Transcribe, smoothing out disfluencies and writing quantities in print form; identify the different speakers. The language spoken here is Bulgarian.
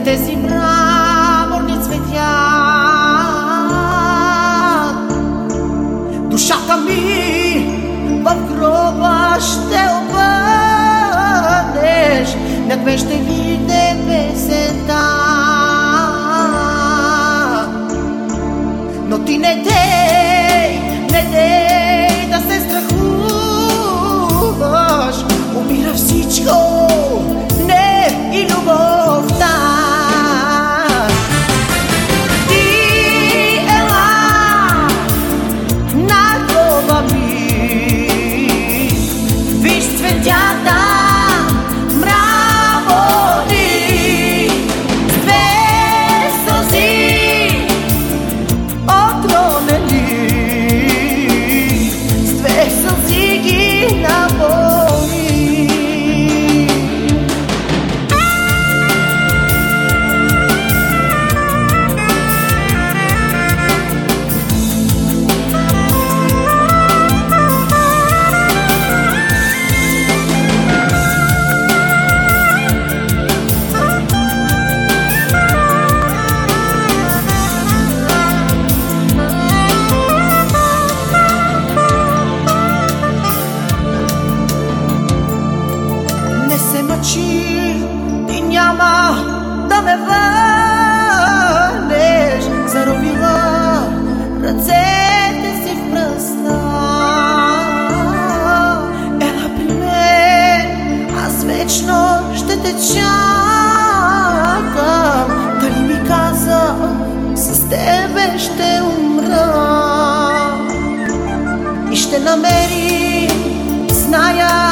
Speaker 1: тези мраморни цветя. Душата ми в гроба ще опънеш, над мен ще виде песента. Но ти не дей да се страхуваш, умира всичко, не и любовта. Ти ела на гроба ми, виж цветята мраморни, с две сълзи отронени, с две сълзи ги напои. Ти няма да ме върнеш, заровила ръцете си в пръста. Ела при мен, аз вечно ще те чакам. Дали ми каза, с тебе ще умра и ще намерим, зная,